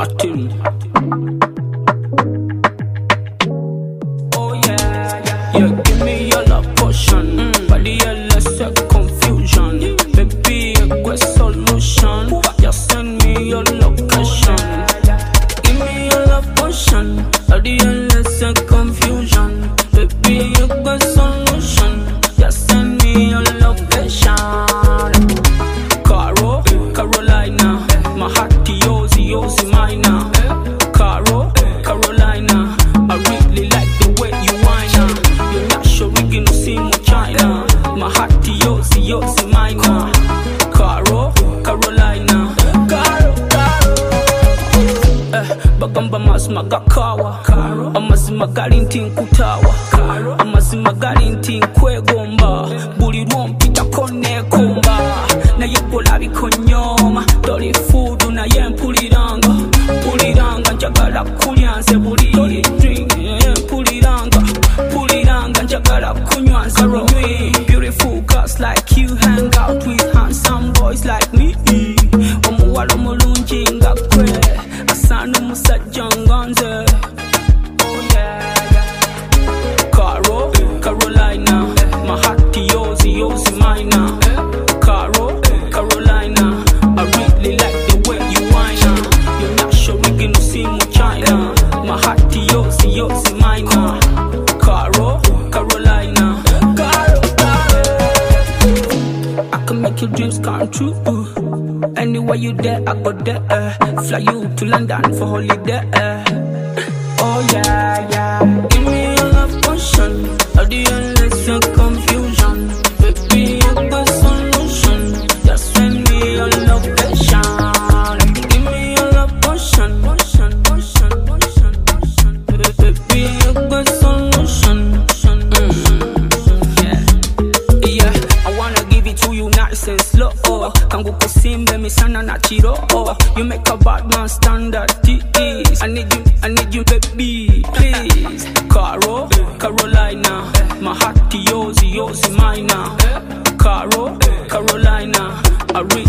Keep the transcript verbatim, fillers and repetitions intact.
Martin. Oh yeah, yeah, yeah. Give me your love potion, mm. Body let's a confusion. Baby, a quick solution. Just send me your location. Give me your love potion. Body let's a confusion. Baby, a quick solution. Just send me your location. Caro, Carolina, my heart to yours, yours mine now. Caro, Carolina, I really like the way you whine now. You're not sure we can see more China. My heart to yours, yours mine now. Caro, Carolina, Caro, Caro. Eh, bagamba mazima gakawa. Caro, amazima gali nti nkutawa. Caro, amazima gali nti nkwegomba. Buli lwompitako neekomba. Naye golabiko nyooma. Toli fuudu naye mpuliranga. Mpuliranga njagala kulya nze buli. Toli drink mpuliranga. Mpuliranga njagala kunywa nze bunywi. Beautiful girls like you hang out with handsome boys like me. Omuwala omulungi nga ggwe asaana omusajja nga nze. Oh yeah, yeah. Caro, Carolina, my heart to yours, yours mine now. Caro, Carolina, I really like the way you whine now. You're not sure we can see more China. My heart to yours, yours mine now. Caro, Carolina, Caro, Caro. I can make your dreams come true. Anywhere you there, I go there. Fly you to London for holiday. Oh yeah, yeah. Give me your love potion. At the end, let's no confusion. Baby, you got solution. Just send me your location. Give me your love potion. Potion, potion, potion, potion. Baby, you got solution. Mm. Yeah, yeah. I wanna give it to you nice and slow. Kangu kusimbe misana na chiro. You make a bad man stand at ease. I need you, I need you, baby, please. Caro, Carolina, my heart to yours, yours mine now. Caro, Carolina, I really